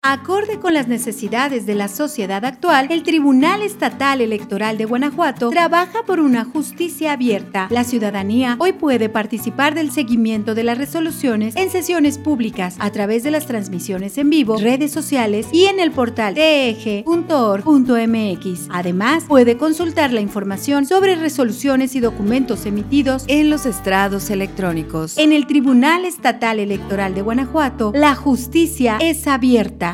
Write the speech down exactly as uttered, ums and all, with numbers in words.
Acorde con las necesidades de la sociedad actual, el Tribunal Estatal Electoral de Guanajuato trabaja por una justicia abierta. La ciudadanía hoy puede participar del seguimiento de las resoluciones en sesiones públicas a través de las transmisiones en vivo, redes sociales y en el portal t e g punto org punto m x. Además, puede consultar la información sobre resoluciones y documentos emitidos en los estrados electrónicos. En el Tribunal Estatal Electoral de Guanajuato, la justicia es abierta.